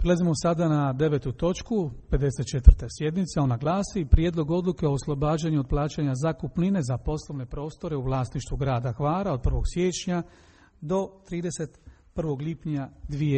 Prelazimo sada na 9. točku, 54. sjednice. Ona glasi: Prijedlog odluke o oslobađanju od plaćanja zakupnine za poslovne prostore u vlasništvu grada Hvara od 1. siječnja do 31. lipnja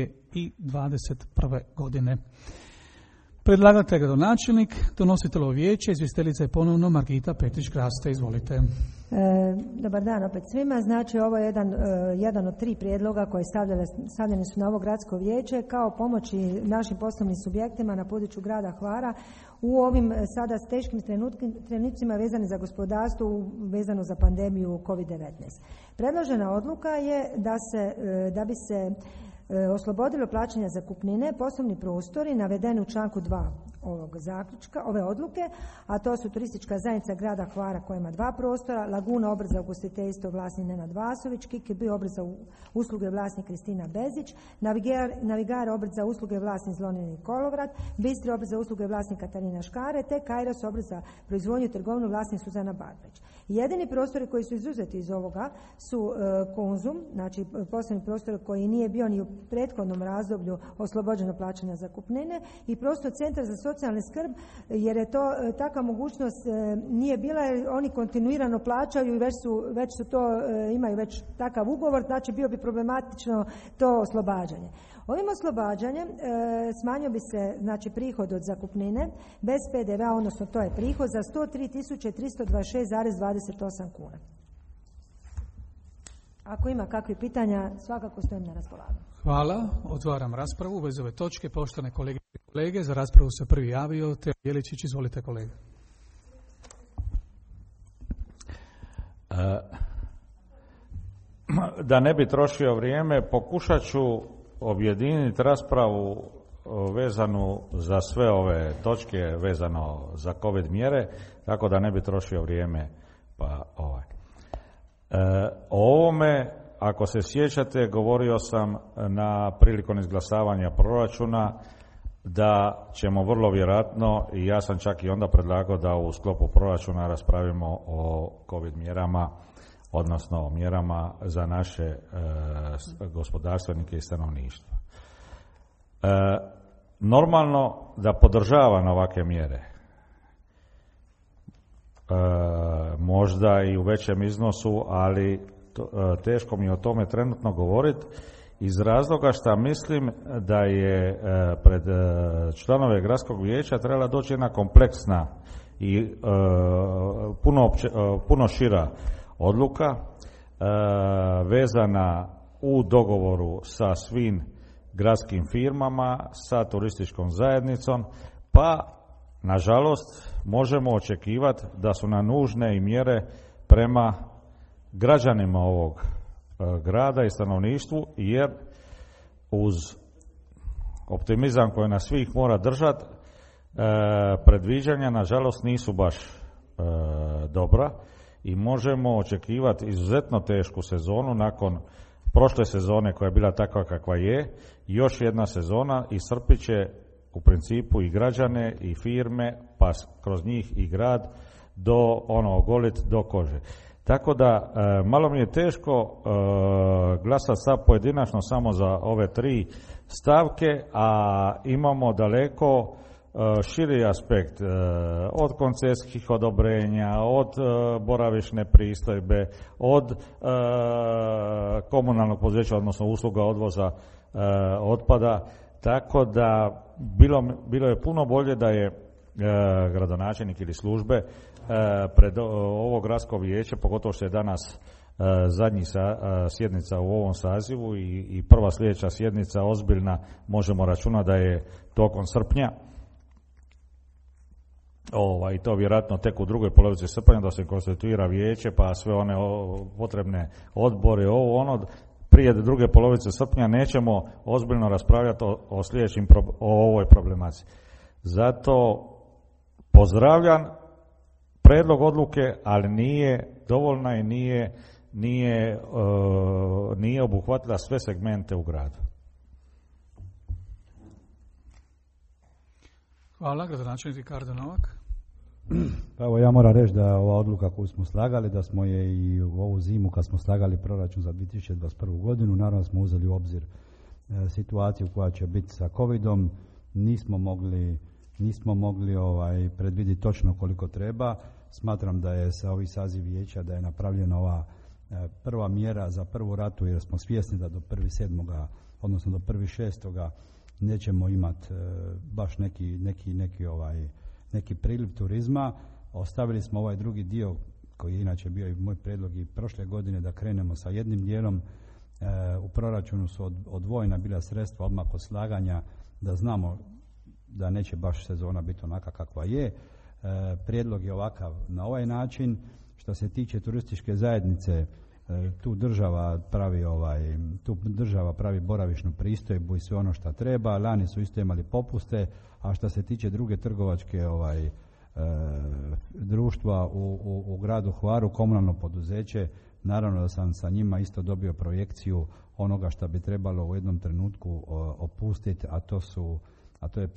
2021. godine. Predlagatelj gradonačelnik, donositelj vijeće, izvjestiteljica je ponovno Margita Petrić-Kraste. Izvolite. Dobar dan opet svima. Znači, ovo je jedan od 3 prijedloga koji stavljeni su na ovo gradsko vijeće kao pomoći našim poslovnim subjektima na području grada Hvara u ovim sada teškim trenucima vezani za gospodarstvo, vezano za pandemiju COVID-19. Predložena odluka je da bi se oslobodilo plaćanja zakupnine poslovni prostori navedeni u članku 2 ovog zaključka, ove odluke, a to su turistička zajednica grada Hvara koja ima 2 prostora, Laguna obrt za ugostiteljstvo vlasnik Nenad Vasović, Kiki obrt za usluge vlasnik Kristina Bezić, Navigar obrt za usluge vlasnik Zlonini Kolovrat, Bistri obrt za usluge vlasnik Katarina Škare, te Kairos obrt za proizvodnju i trgovinu vlasnik Suzana Barbarić. Jedini prostori koji su izuzeti iz ovoga su Konzum, znači poslovni prostor koji nije bio ni u prethodnom razdoblju oslobođeno plaćanja zakupnine, i prostor Centra za socijalnu skrb, jer je to takva mogućnost nije bila, jer oni kontinuirano plaćaju i već su to imaju već takav ugovor, znači bio bi problematično to oslobađanje. Ovim oslobađanjem smanjio bi se znači prihod od zakupnine bez PDV-a, odnosno to je prihod za 103.326,28 kuna. Ako ima kakvih pitanja, svakako stojim na raspolaganju. Hvala. Otvaram raspravu u vezi ove točke. Poštovane kolege i kolege, za raspravu se prvi javio Teo Jeličić. Izvolite, kolega. Da ne bi trošio vrijeme, pokušat ću objediniti raspravu vezanu za sve ove točke vezano za COVID mjere, tako da ne bi trošio vrijeme. O ovome, ako se sjećate, govorio sam prilikom izglasavanja proračuna da ćemo vrlo vjerojatno, i ja sam čak i onda predlagao da u sklopu proračuna raspravimo o COVID mjerama, odnosno o mjerama za naše gospodarstvenike i stanovništvo. Normalno da podržavam ovakve mjere, možda i u većem iznosu, ali teško mi je o tome trenutno govoriti iz razloga što mislim da je pred članove gradskog vijeća trebala doći jedna kompleksna i puno šira odluka vezana u dogovoru sa svim gradskim firmama, sa turističkom zajednicom, pa nažalost možemo očekivati da su nam nužne i mjere prema građanima ovog grada i stanovništvu, jer uz optimizam koji nas svih mora držati, predviđanja nažalost nisu baš dobra i možemo očekivati izuzetno tešku sezonu nakon prošle sezone koja je bila takva kakva je. Još jedna sezona iscrpit će u principu i građane i firme, pa kroz njih i grad ogolit do kože. Tako da malo mi je teško glasati sad pojedinačno samo za ove 3 stavke, a imamo daleko širi aspekt od koncesijskih odobrenja, od boravišne pristojbe, od komunalnog poduzeća, odnosno usluga odvoza otpada, tako da bilo je puno bolje da je gradonačelnik ili službe pred ovo gradsko vijeće, pogotovo što je danas zadnji sjednica u ovom sazivu i prva sljedeća sjednica ozbiljna, možemo računati da je tokom srpnja, i to vjerojatno tek u drugoj polovici srpnja da se konstituira vijeće, pa sve one potrebne odbore, prije druge polovice srpnja nećemo ozbiljno raspravljati o ovoj problematici. Zato pozdravljam predlog odluke, ali nije dovoljna i nije obuhvatila sve segmente u gradu. Hvala, gradonačelnik Ricardo Novak. Pa evo, ja moram reći da ova odluka koju smo slagali, da smo je i u ovu zimu kad smo slagali proračun za 2021. godinu, naravno smo uzeli u obzir situaciju koja će biti sa covidom, nismo mogli predvidjeti točno koliko treba. Smatram da je sa ovih saziv vijeća da je napravljena ova prva mjera za prvu ratu, jer smo svjesni da do 1.7. odnosno do 1.6. nećemo imati baš neki priliv turizma. Ostavili smo ovaj drugi dio koji je inače bio i moj prijedlog i prošle godine da krenemo sa jednim dijelom. U proračunu su odvojena bila sredstva odmah kod slaganja da znamo da neće baš sezona biti onaka kakva je. Prijedlog je ovakav na ovaj način. Što se tiče turističke zajednice, tu država pravi boravišnu pristojbu i sve ono što treba. Lani su isto imali popuste, a što se tiče druge trgovačke društva u gradu Hvaru, komunalno poduzeće, naravno da sam sa njima isto dobio projekciju onoga što bi trebalo u jednom trenutku opustiti, a to je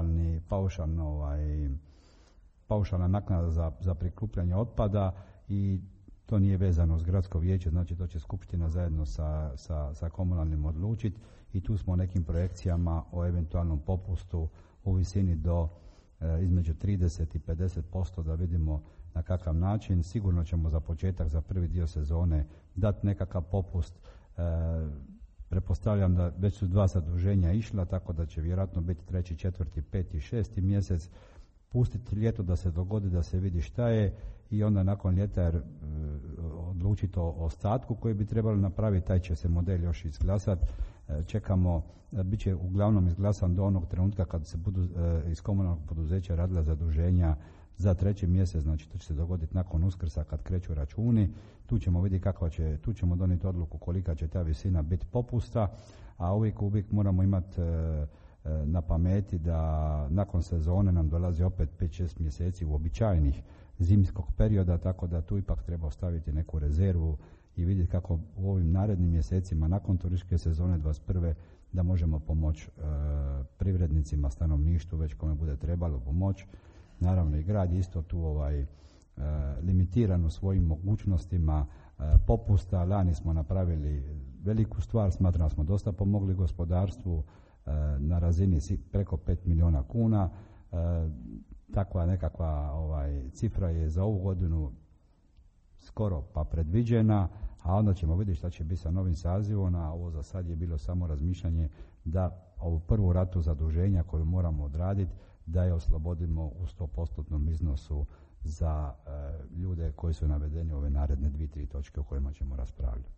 paušalna naknada za prikupljanje otpada, i to nije vezano uz gradsko vijeće, znači to će skupština zajedno sa komunalnim odlučiti, i tu smo nekim projekcijama o eventualnom popustu u visini do između 30 i 50% da vidimo na kakav način. Sigurno ćemo za početak, za prvi dio sezone dati nekakav popust. Pretpostavljam da već su 2 zaduženja išla, tako da će vjerojatno biti 3., 4., 5. i 6. mjesec. Pustiti ljeto da se dogodi, da se vidi šta je, i onda nakon ljeta odlučiti o ostatku koji bi trebalo napraviti. Taj će se model još izglasati. Čekamo, bit će uglavnom izglasan do onog trenutka kad se budu iz komunalnog poduzeća radila zaduženja za 3. mjesec, znači to će se dogoditi nakon Uskrsa kad kreću računi. Tu ćemo vidjeti tu ćemo donijeti odluku kolika će ta visina biti popusta, a uvijek moramo imati na pameti da nakon sezone nam dolazi opet 5-6 mjeseci uobičajenih zimskog perioda, tako da tu ipak treba ostaviti neku rezervu i vidjeti kako u ovim narednim mjesecima nakon turističke sezone 21. da možemo pomoći privrednicima, stanovništvu, već kome bude trebalo pomoći. Naravno i grad je isto tu limitiran u svojim mogućnostima popusta. Lani smo napravili veliku stvar, smatram da smo dosta pomogli gospodarstvu na razini preko 5 milijuna kuna. Takva nekakva cifra je za ovu godinu skoro pa predviđena, a onda ćemo vidjeti šta će biti sa novim sazivom, a ovo za sad je bilo samo razmišljanje da ovu prvu ratu zaduženja koju moramo odraditi, da je oslobodimo u 100% iznosu za ljude koji su navedeni ove naredne 2-3 točke o kojima ćemo raspravljati.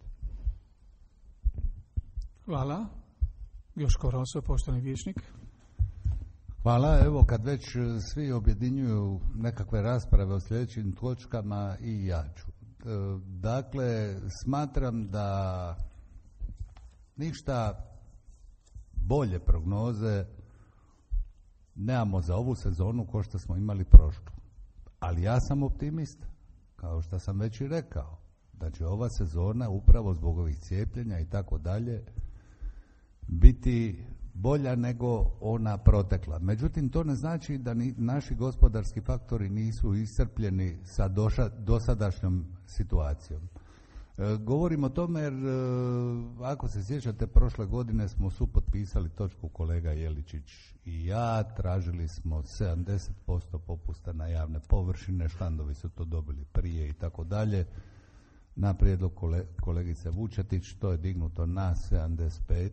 Hvala. Joško Roso, poštovani vijećnik. Hvala. Evo, kad već svi objedinjuju nekakve rasprave o sljedećim točkama, i ja ću. Dakle, smatram da ništa bolje prognoze nemamo za ovu sezonu kao što smo imali prošlu. Ali ja sam optimist, kao što sam već i rekao, da će ova sezona upravo zbog ovih cijepljenja i tako dalje biti bolja nego ona protekla. Međutim, to ne znači da naši gospodarski faktori nisu iscrpljeni sa dosadašnjom situacijom. Govorim o tome jer, ako se sjećate, prošle godine smo supotpisali točku kolega Jeličić i ja, tražili smo 70% popusta na javne površine, štandovi su to dobili prije i tako dalje. Na prijedlog kolegice Vučetić to je dignuto na 75%.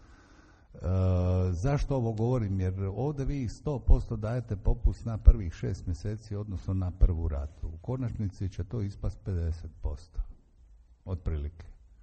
Zašto ovo govorim? Jer ovdje vi 100% dajete popust na prvih 6 mjeseci, odnosno na prvu ratu. U konačnici će to ispast 50%. Otprilike.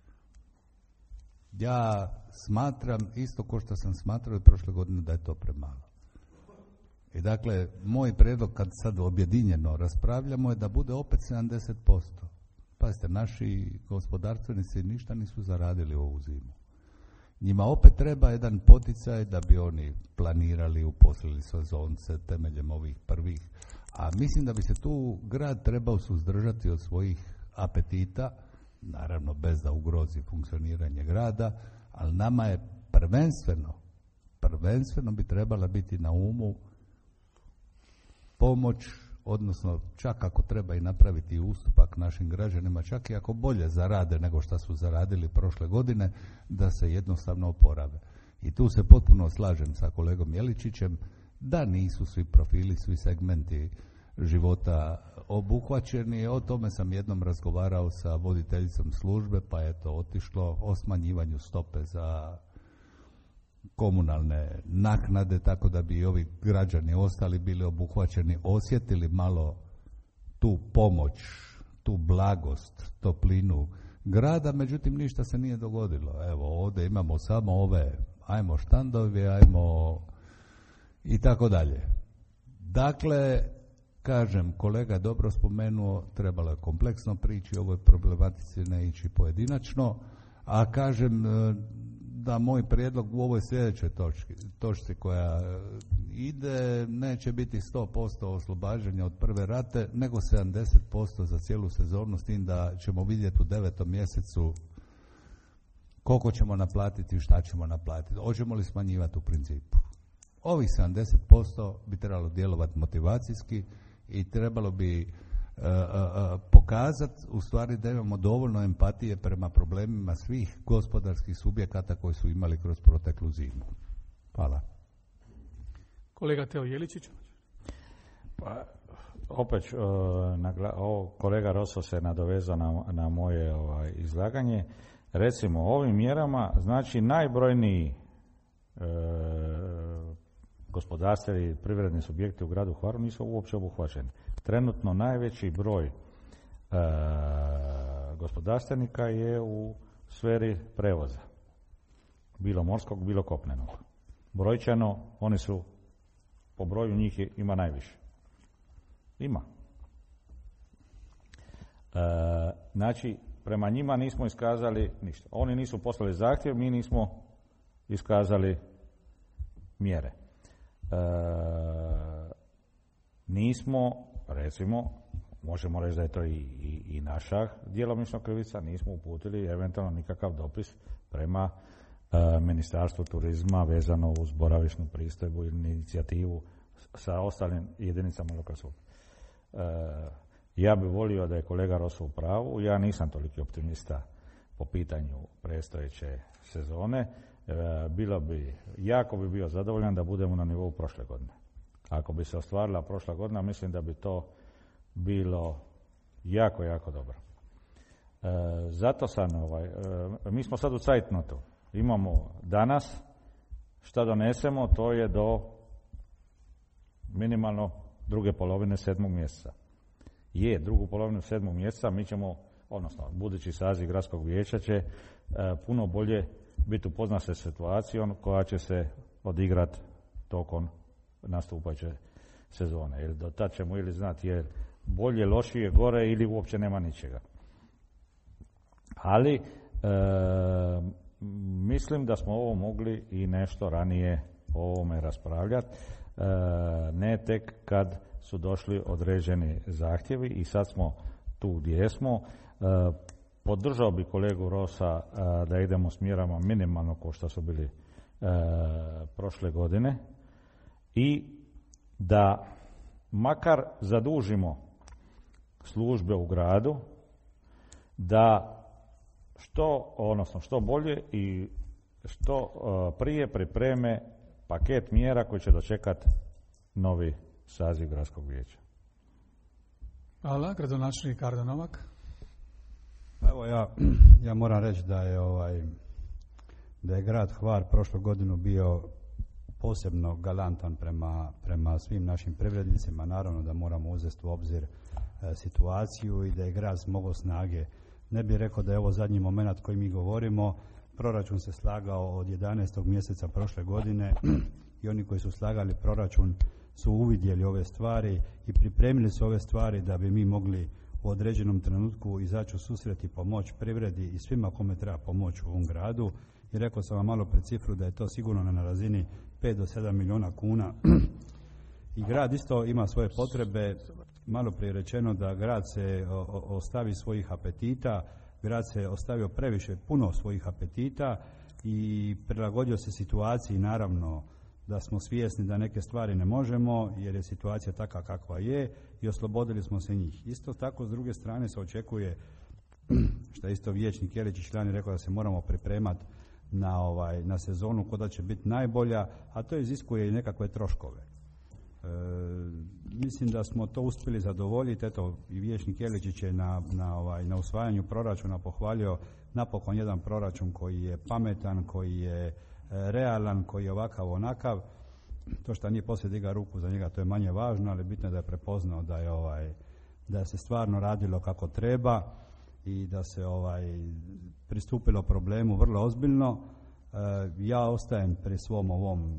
Ja smatram, isto kao što sam smatrao i prošle godine, da je to premalo. I dakle, moj prijedlog kad sad objedinjeno raspravljamo je da bude opet 70%. Pazite, naši gospodarstvenici ništa nisu zaradili u ovu zimu. Njima opet treba jedan poticaj da bi oni planirali, uposlili sezonce temeljem ovih prvih. A mislim da bi se tu grad trebao suzdržati od svojih apetita, naravno bez da ugrozi funkcioniranje grada, ali nama je prvenstveno bi trebala biti na umu pomoć, odnosno čak ako treba i napraviti ustupak našim građanima, čak i ako bolje zarade nego što su zaradili prošle godine, da se jednostavno oporave. I tu se potpuno slažem sa kolegom Jeličićem da nisu svi profili, svi segmenti života obuhvaćeni. O tome sam jednom razgovarao sa voditeljicom službe, pa je to otišlo o smanjivanju stope za komunalne naknade, tako da bi ovi građani ostali bili obuhvaćeni, osjetili malo tu pomoć, tu blagost, toplinu grada, međutim ništa se nije dogodilo. Evo, ovdje imamo samo ove, ajmo štandovi, ajmo i tako dalje. Dakle, kažem, kolega dobro spomenuo, trebalo je kompleksno prići o ovoj problematici, ne ići pojedinačno, a kažem da moj prijedlog u ovoj sljedećoj točci koja ide neće biti 100% oslobađanja od prve rate, nego 70% za cijelu sezonu, s tim da ćemo vidjeti u 9. mjesecu koliko ćemo naplatiti i šta ćemo naplatiti. Hoćemo li smanjivati u principu? Ovih 70% bi trebalo djelovati motivacijski i trebalo bi pokazati u stvari da imamo dovoljno empatije prema problemima svih gospodarskih subjekata koji su imali kroz proteklu zimu. Hvala. Kolega Teo Jeličić. Pa, opet kolega Roso se nadovezao na moje izlaganje. Recimo, ovim mjerama, znači najbrojniji gospodarstveni i privredni subjekti u gradu Hvaru nisu uopće obuhvaćeni. Trenutno najveći broj gospodarstvenika je u sferi prevoza. Bilo morskog, bilo kopnenog. Brojčano, oni su, po broju njih ima najviše. Ima. Znači, prema njima nismo iskazali ništa. Oni nisu poslali zahtjev, mi nismo iskazali mjere. Nismo, recimo, možemo reći da je to i naša djelomično krivica, nismo uputili eventualno nikakav dopis prema Ministarstvu turizma vezano uz boravišnu pristojbu ili inicijativu sa ostalim jedinicama lokalne samouprave. Ja bih volio da je kolega Roso u pravu, ja nisam toliki optimista po pitanju predstojeće sezone. Jako bi bio zadovoljan da budemo na nivou prošle godine. Ako bi se ostvarila prošla godina, mislim da bi to bilo jako, jako dobro. Zato sam, mi smo sad u cajtnotu. Imamo danas, šta donesemo, to je do minimalno druge polovine 7. mjeseca. Drugu polovinu 7. mjeseca mi ćemo, odnosno budući saziv gradskog vijeća će puno bolje biti upoznat sa situacijom koja će se odigrati tokom nastupajuće sezone. Jer do tad ćemo ili znati je bolje, lošije, gore ili uopće nema ničega. Ali mislim da smo ovo mogli i nešto ranije o ovome raspravljati. Ne tek kad su došli određeni zahtjevi i sad smo tu gdje smo. Podržao bi kolegu Rosa da idemo s mjerama minimalno kao što su bili prošle godine i da makar zadužimo službe u gradu da što bolje i što prije pripreme paket mjera koji će dočekati novi saziv gradskog vijeća. Hvala, gradonačelnik Ardo Novak. Evo ja moram reći da je grad Hvar prošlu godinu bio posebno galantan prema svim našim privrednicima. Naravno da moramo uzeti u obzir situaciju i da je grad smogao snage. Ne bih rekao da je ovo zadnji moment koji mi govorimo. Proračun se slagao od 11. mjeseca prošle godine i oni koji su slagali proračun su uvidjeli ove stvari i pripremili su ove stvari da bi mi mogli u određenom trenutku izaći u susret i pomoć privredi i svima kome treba pomoć u ovom gradu. I rekao sam vam malo pred cifru da je to sigurno na razini 5 do 7 milijuna kuna. I grad isto ima svoje potrebe. Malo prije rečeno da grad se ostavi svojih apetita, grad se ostavio puno svojih apetita i prilagodio se situaciji. Naravno da smo svjesni da neke stvari ne možemo jer je situacija takva kakva je i oslobodili smo se njih. Isto tako s druge strane se očekuje, što je isto vijećnik Jeličić lani rekao, da se moramo pripremati na sezonu koja će biti najbolja, a to iziskuje i nekakve troškove. Mislim da smo to uspjeli zadovoljiti. Eto, i vijećnik Jeličić je na usvajanju proračuna pohvalio napokon jedan proračun koji je pametan, koji je realan, koji je ovakav onakav. To što nije poslije digao ruku za njega, to je manje važno, ali bitno je da je prepoznao da se stvarno radilo kako treba i da se pristupilo problemu vrlo ozbiljno. Ja ostajem pri svom ovom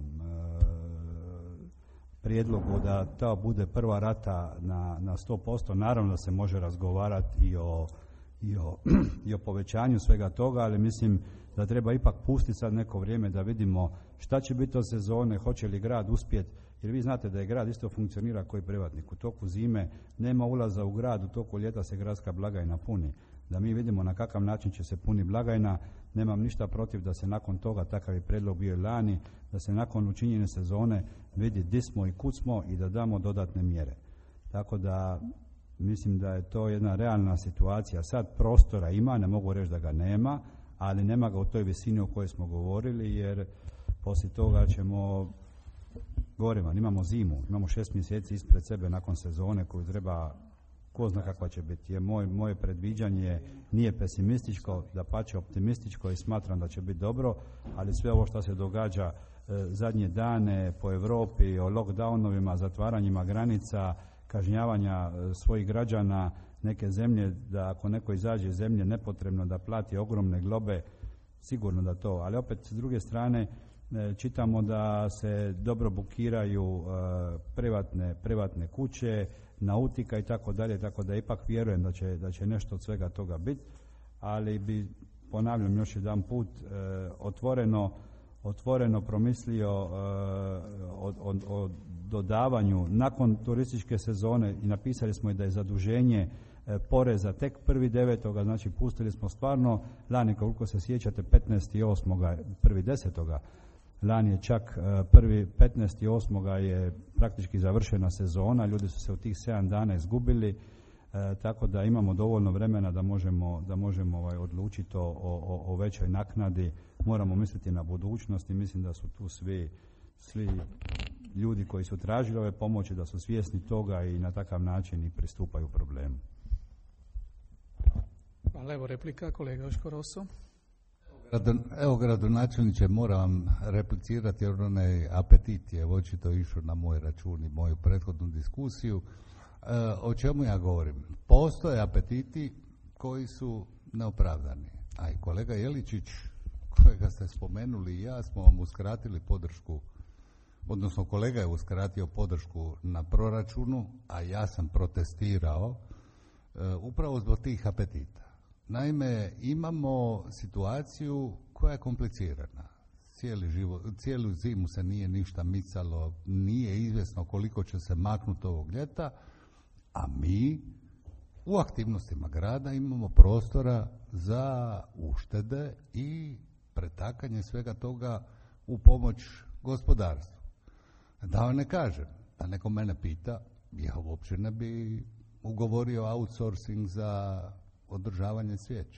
prijedlogu da to bude prva rata na 100%. Naravno da se može razgovarati i o povećanju svega toga, ali mislim da treba ipak pustiti sad neko vrijeme da vidimo šta će biti od sezone, hoće li grad uspjeti, jer vi znate da je grad isto funkcionira koji privatnik. U toku zime nema ulaza u grad, u toku ljeta se gradska blagajna puni. Da mi vidimo na kakav način će se puni blagajna, nemam ništa protiv da se nakon toga, takav je prijedlog bio i lani, da se nakon učinjene sezone vidi di smo i kud smo i da damo dodatne mjere. Tako da mislim da je to jedna realna situacija. Sad prostora ima, ne mogu reći da ga nema, ali nema ga u toj visini o kojoj smo govorili, jer poslije toga imamo zimu, imamo 6 mjeseci ispred sebe nakon sezone koju treba, ko zna kakva će biti. Jer moje predviđanje nije pesimističko, dapače optimističko i smatram da će biti dobro, ali sve ovo što se događa zadnje dane po Europi, o lockdownovima, zatvaranjima granica, kažnjavanja svojih građana, neke zemlje, da ako neko izađe iz zemlje nepotrebno da plati ogromne globe, sigurno da to. Ali opet s druge strane čitamo da se dobro bukiraju privatne kuće, nautika i tako dalje, tako da ipak vjerujem da će nešto od svega toga biti, ali bi, ponavljam još jedan put, otvoreno promislio o dodavanju nakon turističke sezone i napisali smo i da je zaduženje poreza tek 1.9. Znači pustili smo stvarno lani, koliko se sjećate, 15.8. 1.10. Lani je čak 15.8. je praktički završena sezona, ljudi su se u tih 7 dana izgubili, tako da imamo dovoljno vremena da možemo odlučiti o većoj naknadi. Moramo misliti na budućnost i mislim da su tu svi ljudi koji su tražili ove pomoći, da su svjesni toga i na takav način i pristupaju problemu. Hvala, evo replika, kolega Joško Rosso. Evo, gradonačelniče, moram vam replicirati jer onaj apetit je očito išao na moj račun i moju prethodnu diskusiju. O čemu ja govorim? Postoje apetiti koji su neopravdani. A i kolega Jeličić, kojega ste spomenuli, i ja smo vam uskratili podršku, odnosno kolega je uskratio podršku na proračunu, a ja sam protestirao upravo zbog tih apetita. Naime, imamo situaciju koja je komplicirana. Cijelu zimu se nije ništa micalo, nije izvjesno koliko će se maknuti ovog ljeta, a mi u aktivnostima grada imamo prostora za uštede i pretakanje svega toga u pomoć gospodarstvu. Da vam ne kažem, da neko mene pita, ja uopće ne bi ugovorio outsourcing za održavanje cvijeća.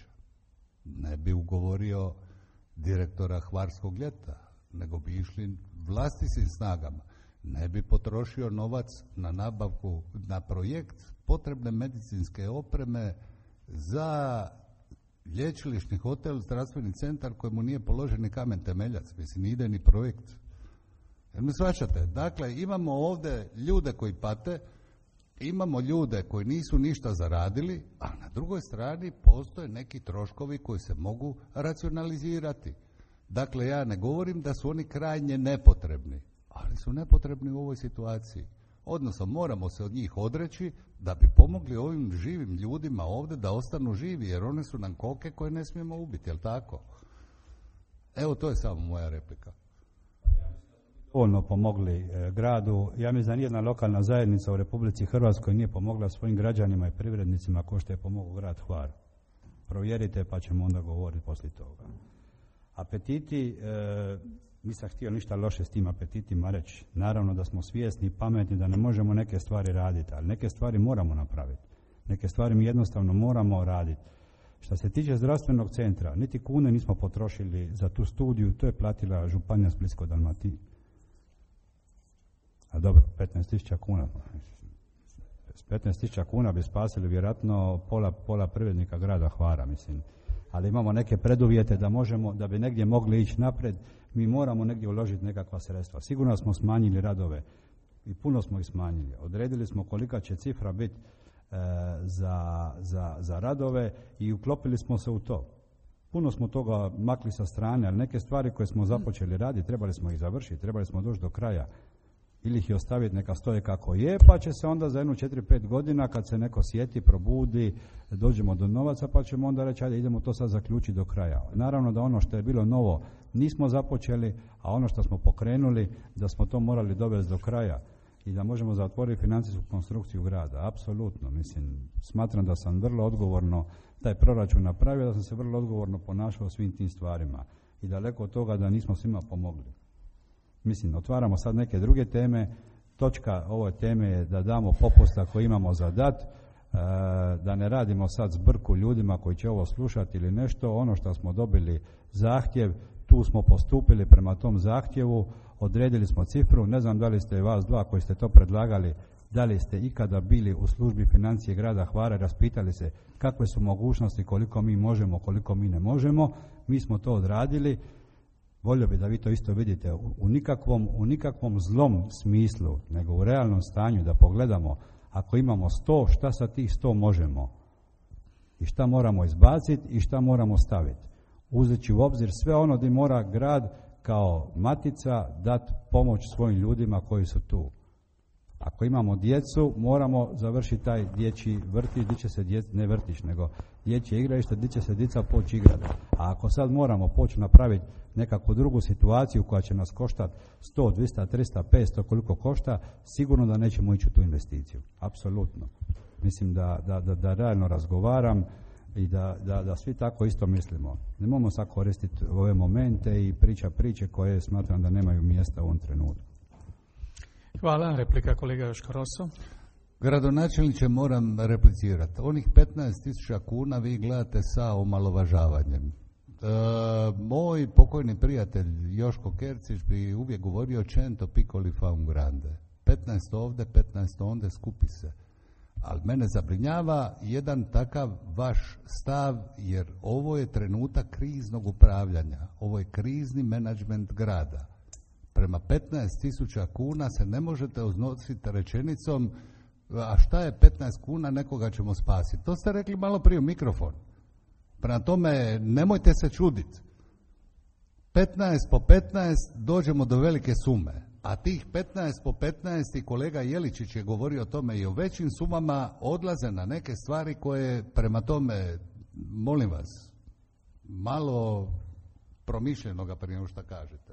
Ne bi ugovorio direktora Hvarskog ljeta, nego bi išli vlastitim snagama. Ne bi potrošio novac na nabavku, na projekt potrebne medicinske opreme za lječilišni hotel, zdravstveni centar kojemu nije položen ni kamen temeljac, mislim, ni ide ni projekt. Jer me shvaćate? Dakle, imamo ovdje ljude koji pate, imamo ljude koji nisu ništa zaradili, a na drugoj strani postoje neki troškovi koji se mogu racionalizirati. Dakle, ja ne govorim da su oni krajnje nepotrebni, ali su nepotrebni u ovoj situaciji. Odnosno, moramo se od njih odreći da bi pomogli ovim živim ljudima ovdje da ostanu živi, jer one su nam koke koje ne smijemo ubiti, jel tako? Evo, to je samo moja replika. Dovoljno pomogli gradu. Ja mislim da nijedna lokalna zajednica u Republici Hrvatskoj nije pomogla svojim građanima i privrednicima kao što je pomogao grad Hvar. Provjerite pa ćemo onda govoriti poslije toga. Apetiti, nisam htio ništa loše s tim apetitima reći. Naravno da smo svjesni i pametni da ne možemo neke stvari raditi, ali neke stvari moramo napraviti. Neke stvari mi jednostavno moramo raditi. Što se tiče zdravstvenog centra, niti kune nismo potrošili za tu studiju, to je platila Županija Splitsko-Dalmatinska. A dobro, 15.000 kuna. S 15.000 kuna bi spasili vjerojatno pola privrednika grada Hvara, mislim. Ali imamo neke preduvjete da možemo, da bi negdje mogli ići naprijed, mi moramo negdje uložiti nekakva sredstva. Sigurno smo smanjili radove i puno smo ih smanjili. Odredili smo kolika će cifra biti za radove i uklopili smo se u to. Puno smo toga makli sa strane, ali neke stvari koje smo započeli raditi, trebali smo ih završiti, trebali smo doći do kraja. Ili ih ostaviti neka stoje kako je, pa će se onda za 1-4-5 godina kad se neko sjeti, probudi, dođemo do novaca, pa ćemo onda reći ajde idemo to sad zaključiti do kraja. Naravno da ono što je bilo novo nismo započeli, a ono što smo pokrenuli da smo to morali dovesti do kraja i da možemo zatvoriti financijsku konstrukciju grada. Apsolutno, mislim, smatram da sam vrlo odgovorno taj proračun napravio, da sam se vrlo odgovorno ponašao svim tim stvarima i daleko od toga da nismo svima pomogli. Mislim, otvaramo sad neke druge teme. Točka ove teme je da damo popusta koji imamo za dat, da ne radimo sad zbrku ljudima koji će ovo slušati ili nešto. Ono što smo dobili zahtjev, tu smo postupili prema tom zahtjevu, odredili smo cifru. Ne znam da li ste vas dva koji ste to predlagali, da li ste ikada bili u službi financije grada Hvara, raspitali se kakve su mogućnosti, koliko mi možemo, koliko mi ne možemo. Mi smo to odradili. Volio bi da vi to isto vidite u nikakvom zlom smislu, nego u realnom stanju, da pogledamo ako imamo 100, šta sa tih 100 možemo i šta moramo izbaciti i šta moramo staviti. Uzeći u obzir sve ono gdje mora grad kao matica dati pomoć svojim ljudima koji su tu. Ako imamo djecu, moramo završiti taj dječji vrtić, gdje će se ne vrtić, nego dječje igralište, gdje će se djeca poći igrati. A ako sad moramo poći napraviti nekakvu drugu situaciju koja će nas koštati 100, 200, 300, 500, koliko košta, sigurno da nećemo ići u tu investiciju. Apsolutno. Mislim da realno razgovaram i da svi tako isto mislimo. Nemojmo sad koristiti ove momente i priče koje smatram da nemaju mjesta u ovom trenutku. Hvala. Replika kolega Joško Roso. Gradonačelniče, moram replicirati. Onih 15.000 kuna vi gledate sa omalovažavanjem. Moj pokojni prijatelj Joško Kercić bi uvijek govorio cento piccoli fa un grande. 15 ovde, 15 onde, skupi se. Ali mene zabrinjava jedan takav vaš stav, jer ovo je trenutak kriznog upravljanja. Ovo je krizni menadžment grada. Prema 15.000 kuna se ne možete odnositi rečenicom a šta je 15 kuna, nekoga ćemo spasiti. To ste rekli malo prije u mikrofon. Prema tome, nemojte se čuditi. 15 po 15 dođemo do velike sume. A tih 15 po 15 i kolega Jeličić je govorio o tome i o većim sumama, odlaze na neke stvari koje, prema tome, molim vas, malo promišljenoga prije nego što kažete.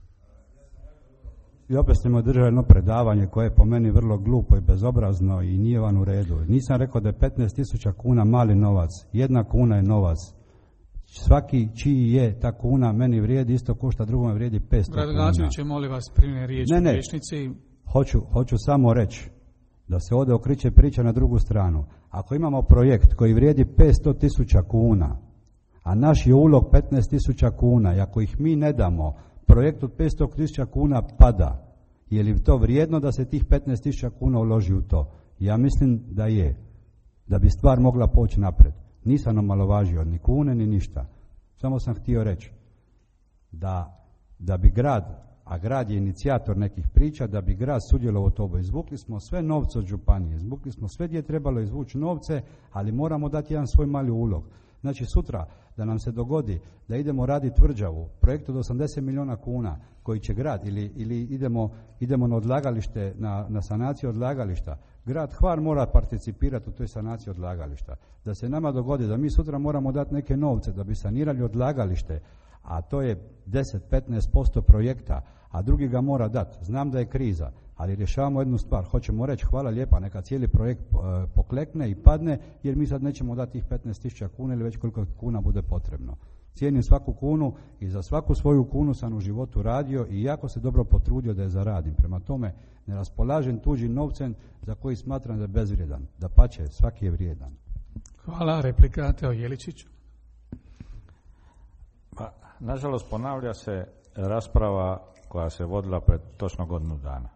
I opet smo držali jedno predavanje koje je po meni vrlo glupo i bezobrazno i nije van u redu. Nisam rekao da je 15.000 kuna mali novac. 1 kuna je novac. Svaki čiji je ta kuna meni vrijedi isto ko što drugome vrijedi 500 kuna. Gradonačelniče, molim vas, primjer riječ u vijećnici. Hoću samo reći da se ovdje okreće priča na drugu stranu. Ako imamo projekt koji vrijedi 500.000 kuna, a naš je ulog 15.000 kuna i ako ih mi ne damo, projekt od 500.000 kuna pada. Je li to vrijedno da se tih 15.000 kuna uloži u to? Ja mislim da je. Da bi stvar mogla poći naprijed. Nisam omalovažio ni kune ni ništa. Samo sam htio reći da bi grad, a grad je inicijator nekih priča, da bi grad sudjelovao u tome. Izvukli smo sve novce od županije, izvukli smo sve gdje je trebalo izvući novce, ali moramo dati jedan svoj mali ulog. Znači sutra da nam se dogodi da idemo raditi tvrđavu, projekt od 80 milijuna kuna koji će grad ili idemo na odlagalište, na sanaciju odlagališta, grad Hvar mora participirati u toj sanaciji odlagališta. Da se nama dogodi da mi sutra moramo dati neke novce da bi sanirali odlagalište, a to je 10-15% projekta, a drugi ga mora dati. Znam da je kriza, ali rješavamo jednu stvar. Hoćemo reći hvala lijepa, neka cijeli projekt poklekne i padne, jer mi sad nećemo dati tih 15.000 kuna ili već koliko kuna bude potrebno. Cijenim svaku kunu i za svaku svoju kunu sam u životu radio i jako se dobro potrudio da je zaradim. Prema tome ne raspolažem tuđim novcem za koji smatram da je bezvrijedan. Dapače, svaki je vrijedan. Hvala. Replika Teo Jeličić. Pa, nažalost, ponavlja se rasprava koja se vodila pred točno godinu dana.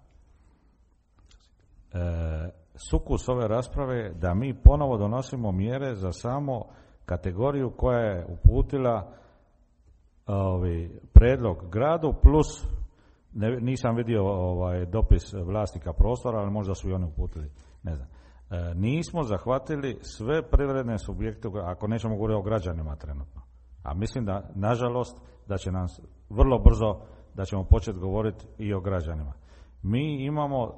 Sukus ove rasprave je da mi ponovo donosimo mjere za samo kategoriju koja je uputila predlog gradu plus nisam vidio dopis vlasnika prostora, ali možda su i oni uputili, ne znam. Nismo zahvatili sve privredne subjekte, ako nećemo govoriti o građanima trenutno. A mislim da, nažalost, da će nam vrlo brzo, da ćemo početi govoriti i o građanima. Mi imamo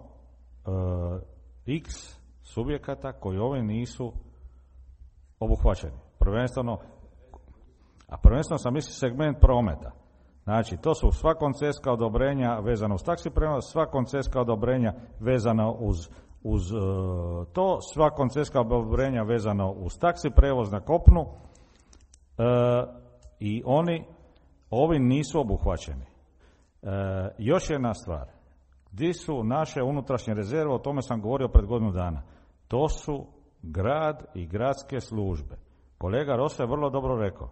x subjekata koji ovi nisu obuhvaćeni. Prvenstveno sam mislio segment prometa. Znači, to su sva koncesijska odobrenja vezana uz taksi prijevoz, sva koncesijska odobrenja vezana uz to, sva koncesijska odobrenja vezano uz taksi prijevoz na kopnu i ovi nisu obuhvaćeni. Još jedna stvar, gdje su naše unutrašnje rezerve, o tome sam govorio pred godinu dana. To su grad i gradske službe. Kolega Rosa je vrlo dobro rekao.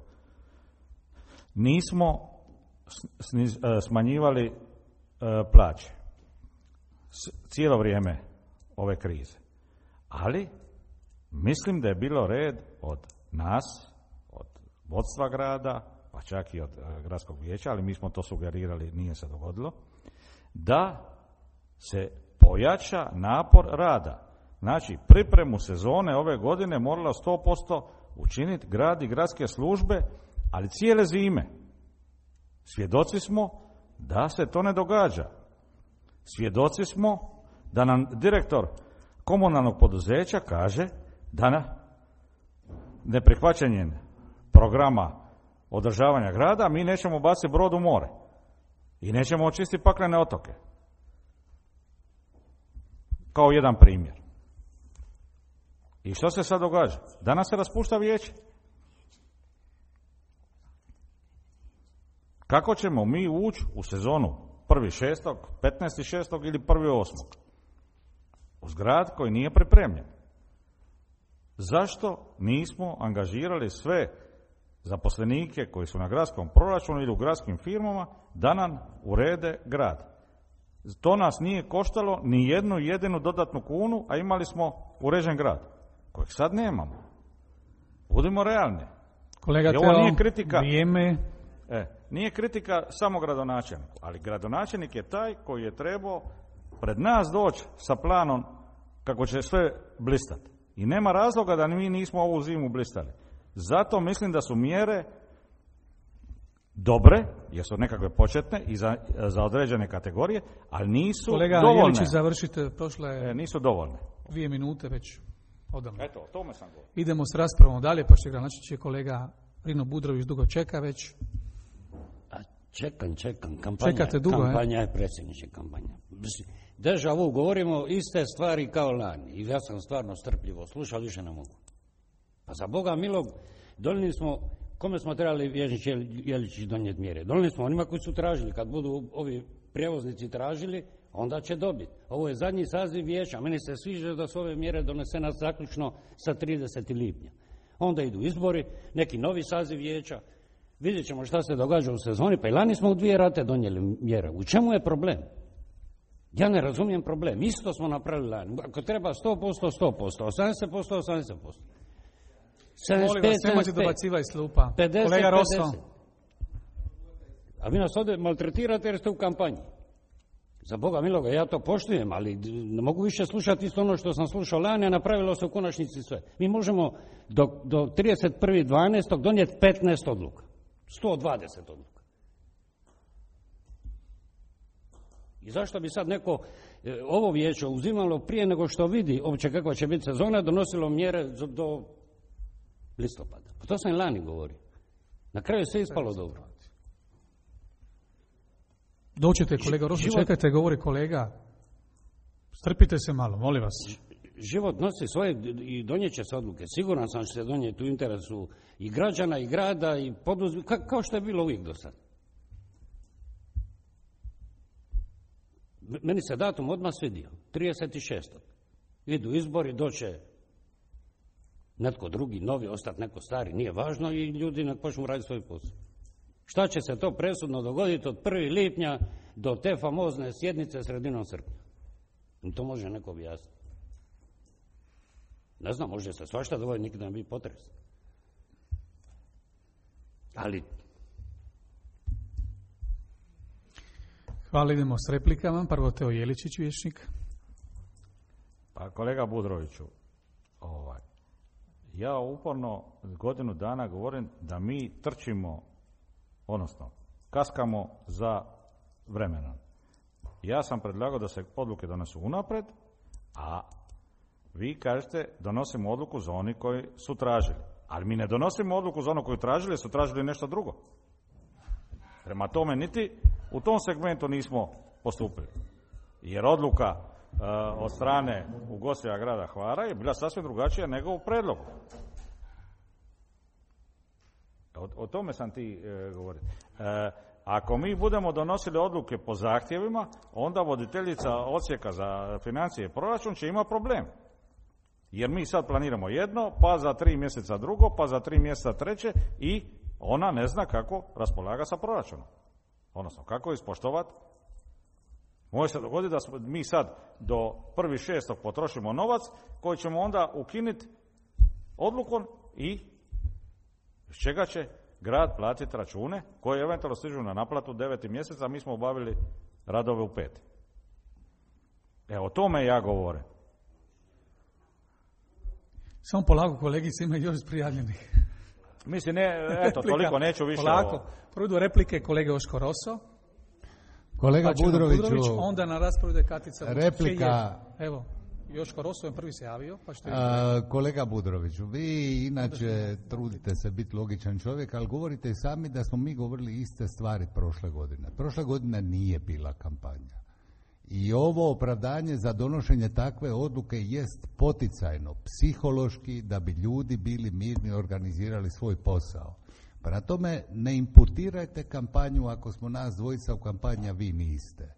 Nismo smanjivali plaće cijelo vrijeme ove krize. Ali mislim da je bilo red od nas, od vodstva grada, pa čak i od gradskog vijeća, ali mi smo to sugerirali, nije se dogodilo, da se pojača napor rada. Znači, pripremu sezone ove godine moralo 100% učiniti grad i gradske službe, ali cijele zime. Svjedoci smo da se to ne događa. Svjedoci smo da nam direktor komunalnog poduzeća kaže da na neprihvaćanjem programa održavanja grada mi nećemo baciti brod u more i nećemo očistiti paklene otoke. Kao jedan primjer. I što se sad događa? Danas se raspušta vijeće. Kako ćemo mi ući u sezonu 1.6., 15.6. ili 1.8. uz grad koji nije pripremljen? Zašto nismo angažirali sve zaposlenike koji su na gradskom proračunu ili u gradskim firmama da nam urede grad? To nas nije koštalo ni jednu jedinu dodatnu kunu, a imali smo uređen grad, kojeg sad nemamo. Budimo realni. Kolega Teo, nije kritika, vrijeme. Nije kritika samo gradonačelniku, ali gradonačelnik je taj koji je trebao pred nas doći sa planom kako će sve blistati. I nema razloga da mi nismo ovu zimu blistali. Zato mislim da su mjere dobre, jer su nekakve početne i za određene kategorije, ali nisu kolega dovoljne. Kolega Jelić, završite, prošle je nisu dovoljne. 2 minute već odavno. Eto, o tome sam govorio. Idemo s raspravom dalje, pa će će kolega Rino Budrović dugo čeka već. Čekam. Čekate dugo, kampanja je predsjedniče kampanja. Deja vu, govorimo iste stvari kao lani i ja sam stvarno strpljivo slušao, više ne mogu. Pa za Boga milog, donijeli smo, kome smo trebali vijećnici Jeličić donijeti mjere? Donijeli smo onima koji su tražili, kad budu ovi prijevoznici tražili, onda će dobiti. Ovo je zadnji saziv vijeća, meni se sviđa da su ove mjere donesene zaključno sa 30. lipnja. Onda idu izbori, neki novi saziv vijeća, vidjet ćemo šta se događa u sezoni, pa i lani smo u 2 rate donijeli mjere. U čemu je problem? Ja ne razumijem problem. Isto smo napravili lani. Ako treba 100%, 100%, 80%, 80%. Molim vas, nemojte dobacivati iz klupa. 50, kolega Rosso. 50. A vi nas ovdje maltretirate jer ste u kampanji. Za Boga miloga, ja to poštujem, ali ne mogu više slušati isto ono što sam slušao lani, a napravilo se u konačnici sve. Mi možemo do 31.12. donijeti 15 odluka. 120 odluka. I zašto bi sad neko ovo vijeće uzimalo prije nego što vidi uopće kakva će biti sezona, donosilo mjere do listopada? Pa to sam i lani govorio. Na kraju sve ispalo dobro. Doćete, kolega Rosso, čekajte, govori kolega. Strpite se malo, molim vas. Život nosi svoje i donijet će se odluke. Siguran sam će se donijeti u interesu i građana, i grada, i poduzetnika, kao što je bilo uvijek do sad. Meni se datum odmah svidio. 36. Idu izbori, doće netko drugi, novi, ostati neko stari, nije važno i ljudi nek počnu raditi svoj posao. Šta će se to presudno dogoditi od 1. lipnja do te famozne sjednice sredinom srpnja? To može neko objasniti. Ne znam, može se svašta dogoditi, nikada ne bi potres. Ali... Hvala, idemo s replikama. Prvo Teo Jeličić, vijećnik. Pa kolega Budroviću, ja uporno godinu dana govorim da mi trčimo, odnosno kaskamo za vremenom. Ja sam predlagao da se odluke donesu unaprijed, a vi kažete donosimo odluku za oni koji su tražili. Ali mi ne donosimo odluku za ono koji tražili, su tražili nešto drugo. Prema tome, niti u tom segmentu nismo postupili. Jer odluka od strane ugostitelja grada Hvara je bila sasvim drugačija nego u predlogu. O tome sam ti govorio. Ako mi budemo donosili odluke po zahtjevima, onda voditeljica odsjeka za financije i proračun će imati problem. Jer mi sad planiramo jedno, pa za 3 mjeseca drugo, pa za 3 mjeseca treće i ona ne zna kako raspolaga sa proračunom. Odnosno, kako ispoštovati. Može se dogoditi da mi sad do 1.6. potrošimo novac koji ćemo onda ukinuti odlukom i iz čega će grad platiti račune koje eventualno stižu na naplatu 9. mjeseca, a mi smo obavili radove u 5. Evo, o tome ja govorim. Samo polako, kolegice, ima još prijavljenih. Mislim, eto, toliko neću više. Polako. Prvo do replike kolege Oško Roso. Kolega Budrović, onda na raspravu ide Katica. Replika. Evo, Joško Roso je prvi se javio. Pa što kolega Budroviću, vi inače trudite se biti logičan čovjek, ali govorite i sami da smo mi govorili iste stvari prošle godine. Prošle godine nije bila kampanja. I ovo opravdanje za donošenje takve odluke jest poticajno, psihološki, da bi ljudi bili mirni i organizirali svoj posao. Prema tome, ne imputirajte kampanju ako smo nas dvojica u kampanji, a vi niste.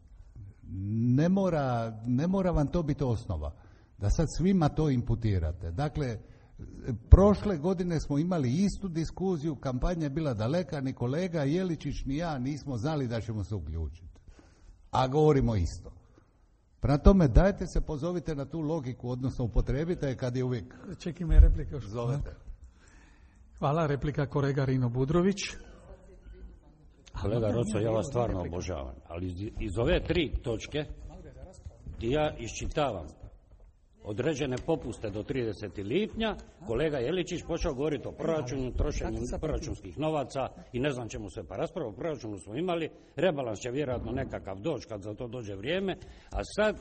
Ne mora vam to biti osnova, da sad svima to imputirate. Dakle, prošle godine smo imali istu diskuziju, kampanja je bila daleka, ni kolega Jeličić ni ja nismo znali da ćemo se uključiti. A govorimo isto. Prema tome, dajte se pozovite na tu logiku, odnosno upotrebite je kad je uvijek. Čekaj me replike još. Zovete. Hvala, replika kolega Rino Budrović. Kolega Roco, ja vas stvarno obožavam, ali iz ove 3 točke gdje ja iščitavam određene popuste do 30. lipnja, kolega Jeličić počeo govoriti o proračunu, trošenju proračunskih novaca i ne znam čemu sve, pa raspravu o proračunu smo imali, rebalans će vjerojatno nekakav doći kad za to dođe vrijeme, a sad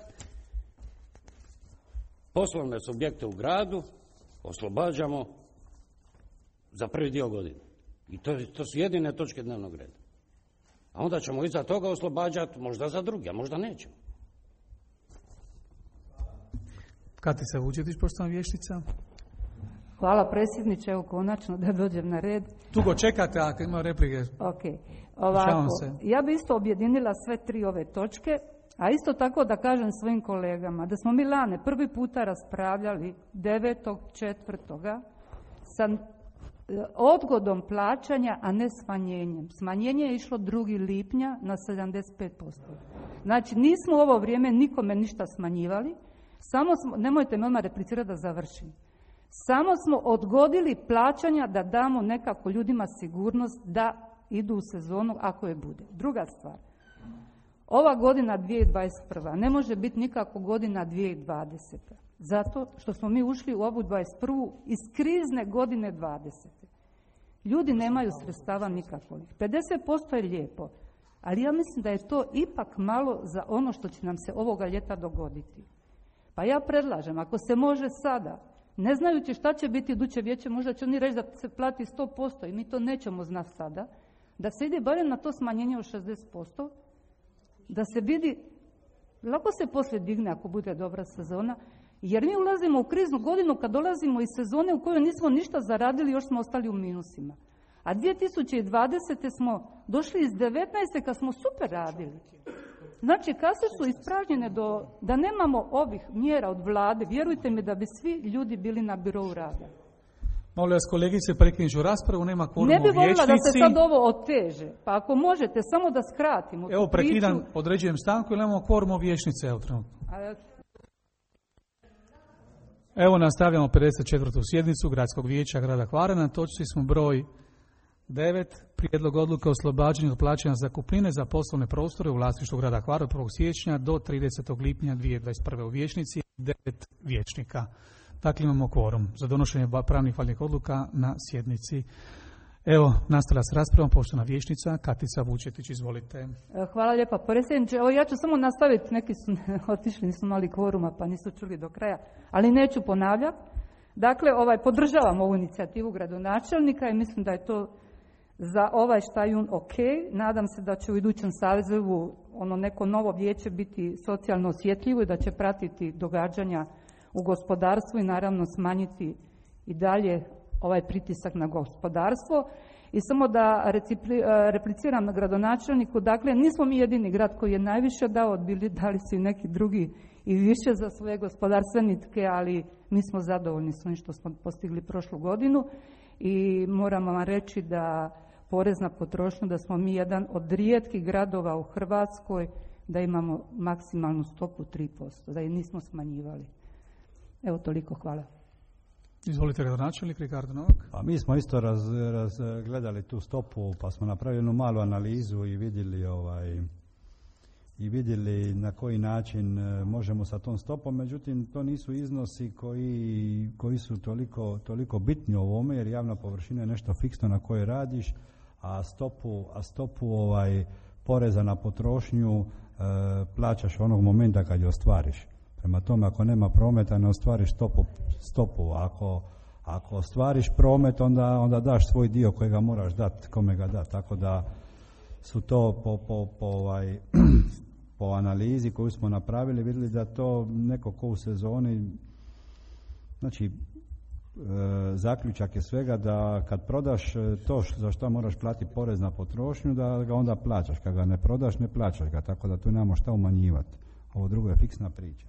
poslovne subjekte u gradu oslobađamo za prvi dio godine. I to su jedine točke dnevnog reda. A onda ćemo iza toga oslobađati možda za drugi, a možda nećemo. Katica Vučetić, poštovana vijećnica. Hvala predsjedniče, evo konačno da dođem na red. Dugo čekate, ako ima replike. Ok, ovako, ja bi isto objedinila sve 3 ove točke, a isto tako da kažem svojim kolegama da smo mi lane prvi puta raspravljali 9.4. sa odgodom plaćanja, a ne smanjenjem. Smanjenje je išlo 2. lipnja na 75%. Znači, nismo u ovo vrijeme nikome ništa smanjivali, samo smo, nemojte me odmah replicirati da završim, samo smo odgodili plaćanja da damo nekako ljudima sigurnost da idu u sezonu ako je bude. Druga stvar, ova godina 2021. ne može biti nikako godina 2020. Zato što smo mi ušli u ovu 21. iz krizne godine 20. Ljudi nemaju sredstava nikakvih. 50% je lijepo, ali ja mislim da je to ipak malo za ono što će nam se ovoga ljeta dogoditi. Pa ja predlažem, ako se može sada, ne znajući šta će biti iduće vijeće, možda će oni reći da se plati 100% i mi to nećemo znati sada, da se ide barem na to smanjenje od 60%, da se vidi, lako se poslije digne ako bude dobra sezona, jer mi ulazimo u kriznu godinu kad dolazimo iz sezone u kojoj nismo ništa zaradili, još smo ostali u minusima. A 2020. smo došli iz 19. kad smo super radili. Znači, kase su ispražnjene da nemamo ovih mjera od vlade, vjerujte mi da bi svi ljudi bili na birou rada. Molim vas kolegice, prekinuću raspravu, nema kvoruma u vijećnici. Ne bi volila da se sad ovo oteže, pa ako možete, samo da skratimo. Evo prekidam, određujem stanku ili nemamo kvorum u vijećnici, evo trenutno. Evo nastavljamo 54. sjednicu Gradskog vijeća grada Hvara. Na točci smo broj 9. Prijedlog odluke o oslobađanju od plaćanja zakupnine za poslovne prostore u vlasništvu grada Hvara od 1. siječnja do 30. lipnja 2021. u vijećnici 9 vijećnika. Dakle, imamo kvorum za donošenje pravnih valjnih odluka na sjednici. Evo, nastavlja s raspravom poštovana vijećnica Katica Vučetić, izvolite. Hvala lijepa predsjedniče. Evo, ja ću samo nastaviti, neki su otišli, nisu imali kvoruma pa nisu čuli do kraja, ali neću ponavljati. Dakle, podržavam ovu inicijativu gradonačelnika i mislim da je to za ovaj štajun ok. Nadam se da će u idućem sazivu neko novo vijeće biti socijalno osjetljivo i da će pratiti događanja u gospodarstvu i naravno smanjiti i dalje ovaj pritisak na gospodarstvo. I samo da repliciram na gradonačelniku, dakle nismo mi jedini grad koji je najviše dao, dali su i neki drugi i više za svoje gospodarstvenike, ali mi smo zadovoljni s onim što smo postigli prošlu godinu i moramo vam reći da porez na potrošnju, da smo mi jedan od rijetkih gradova u Hrvatskoj da imamo maksimalnu stopu 3%, da je nismo smanjivali. Evo toliko, hvala. Izvolite gradonačelnik Ricardo Novak. Pa mi smo isto gledali tu stopu, pa smo napravili jednu malu analizu i vidjeli na koji način možemo sa tom stopom, međutim to nisu iznosi koji su toliko bitni u ovome, jer javna površina je nešto fiksno na kojoj radiš, a stopu poreza na potrošnju plaćaš onog momenta kad je ostvariš. Prema tome, ako nema prometa, ne ostvariš stopu. Ako ostvariš promet, onda daš svoj dio kojega moraš dati, kome ga dati. Tako da su to po analizi koju smo napravili vidjeli da to neko ko u sezoni, znači zaključak je svega da kad prodaš to za što moraš platiti porez na potrošnju, da ga onda plaćaš. Kad ga ne prodaš, ne plaćaš ga. Tako da tu nemamo šta umanjivati. Ovo drugo je fiksna priča.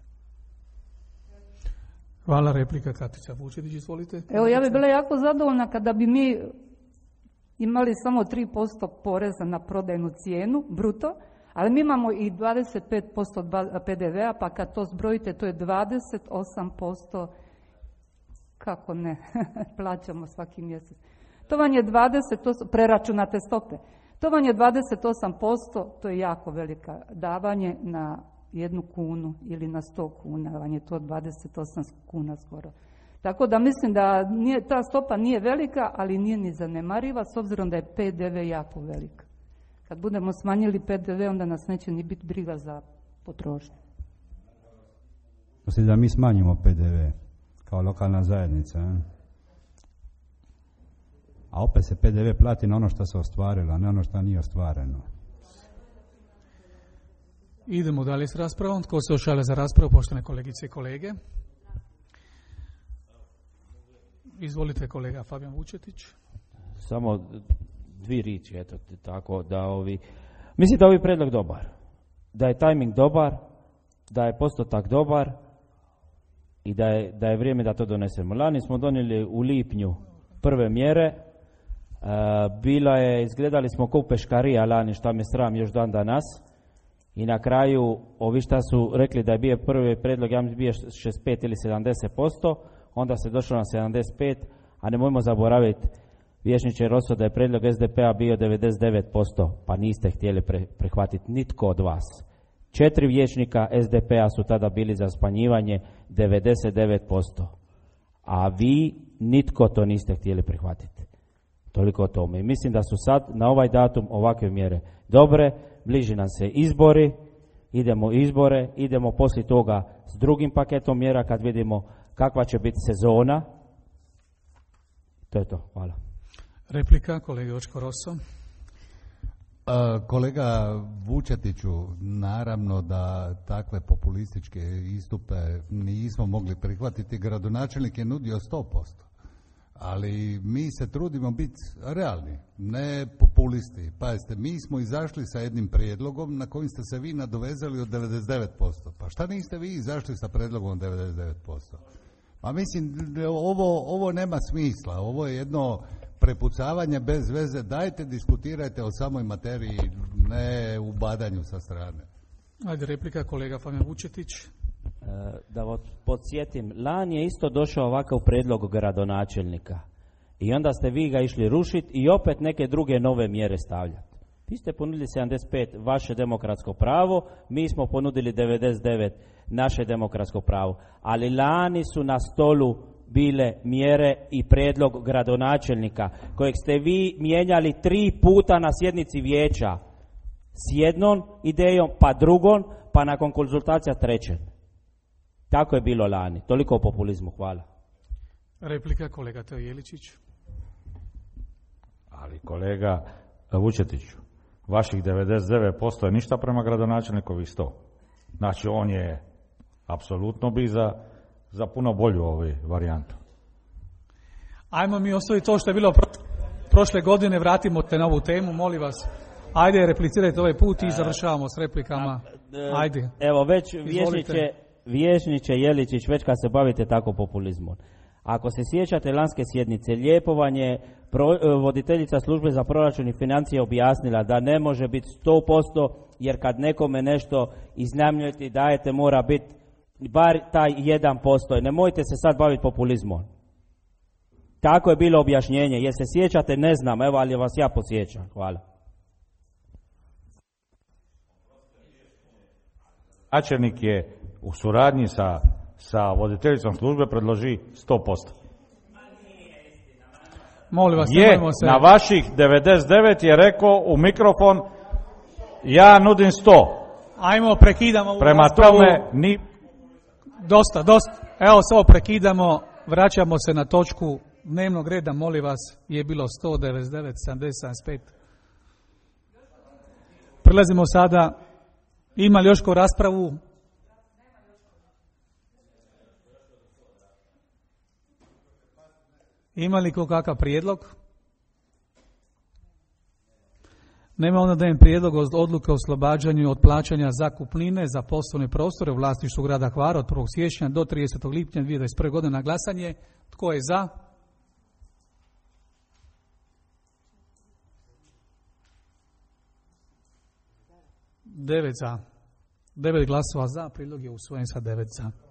Hvala, replika Katica Vučetić, izvolite. Evo, ja bi bila jako zadovoljna kada bi mi imali samo 3% poreza na prodajnu cijenu, bruto, ali mi imamo i 25% PDV-a, pa kad to zbrojite, to je 28%, kako ne, plaćamo svaki mjesec. To vam je 20%, preračunate stope, to vam je 28%, to je jako velika davanje na 1 kunu ili na 100 kuna, vam je to 28 kuna skoro. Tako da mislim da ta stopa nije velika, ali nije ni zanemariva, s obzirom da je PDV jako velik. Kad budemo smanjili PDV, onda nas neće ni biti briga za potrošnju. Poslije da mi smanjimo PDV kao lokalna zajednica, a opet se PDV plati na ono što se ostvarilo, a ne ono što nije ostvareno. Idemo dalje s raspravom. Tko se ošale za raspravu, poštovane kolegice i kolege? Izvolite kolega Fabijan Vučetić. Samo 2 riječi, eto tako da mislim da je ovaj predlog dobar, da je tajming dobar, da je postotak dobar i da je vrijeme da to donesemo. Lani smo donijeli u lipnju prve mjere, izgledali smo kao peškarija lani, šta me sram još dan danas. I na kraju, ovi šta su rekli da je bio prvi predlog, ja mislim bio 65 ili 70%, onda se došlo na 75%, a nemojmo zaboraviti, vijećniče Rosso, da je predlog SDP-a bio 99%, pa niste htjeli prihvatiti nitko od vas. 4 vijećnika SDP-a su tada bili za smanjivanje 99%, a vi nitko to niste htjeli prihvatiti. Toliko o tome. I mislim da su sad na ovaj datum ovakve mjere dobre, bliži nam se izbori, idemo poslije toga s drugim paketom mjera kad vidimo kakva će biti sezona. To je to. Hvala. Replika, kolega Jočko Rosso. Kolega Vučetiću, naravno da takve populističke istupe nismo mogli prihvatiti. Gradonačelnik je nudio 100%. Ali mi se trudimo biti realni, ne populisti. Pazite, mi smo izašli sa jednim prijedlogom na kojim ste se vi nadovezali od 99%. Pa šta niste vi izašli sa prijedlogom od 99%? A mislim, ovo nema smisla, ovo je jedno prepucavanje bez veze, dajte diskutirajte o samoj materiji, ne u badanju sa strane. Ajde, replika, kolega Fabijan Vučetić. Da vas podsjetim, lani je isto došao ovakav prijedlog gradonačelnika i onda ste vi ga išli rušiti i opet neke druge nove mjere stavljati. Vi ste ponudili 75 vaše demokratsko pravo, mi smo ponudili 99 naše demokratsko pravo, ali lani su na stolu bile mjere i prijedlog gradonačelnika kojeg ste vi mijenjali 3 puta na sjednici vijeća, s jednom idejom, pa drugom, pa nakon konzultacija trećem. Tako je bilo lani. Toliko o populizmu. Hvala. Replika, kolega Teo Jeličić. Ali kolega Vučetiću, vaših 99% je ništa prema gradonačelnikovih 100. Znači on je apsolutno bi za puno bolju varijantu. Ajmo mi ostaviti to što je bilo prošle godine, vratimo te na ovu temu, molim vas. Ajde, replicirajte ovaj put i završavamo s replikama. Ajde. Evo, već vijećniče Jeličić, već kad se bavite tako populizmom. Ako se sjećate lanske sjednice, lijepo vam je voditeljica službe za proračun i financije objasnila da ne može biti 100%, jer kad nekome nešto iznajmljujete i dajete, mora biti bar taj 1%. I nemojte se sad baviti populizmom. Tako je bilo objašnjenje. Jer se sjećate, ne znam, evo, ali vas ja podsjećam. Hvala. Načelnik je u suradnji sa voditeljicom službe predloži 100%. Molim vas, se. Na vaših 99 je rekao u mikrofon, ja nudim 100. Ajmo, prekidamo ovu Prema raspravu. tome, Dosta. Evo, samo prekidamo, vraćamo se na točku dnevnog reda, molim vas, je bilo 199, 70, 75. Prelazimo sada, ima li još ko raspravu? Ima li ko kakav prijedlog? Nema, onda dajem prijedlog odluke o oslobađanju od plaćanja zakupnine za poslovne prostore u vlasništvu grada Hvara od 1. siječnja do 30. lipnja 2021. godine na glasanje. Tko je za? Devet glasova za, prijedlog je usvojen sa 9 za.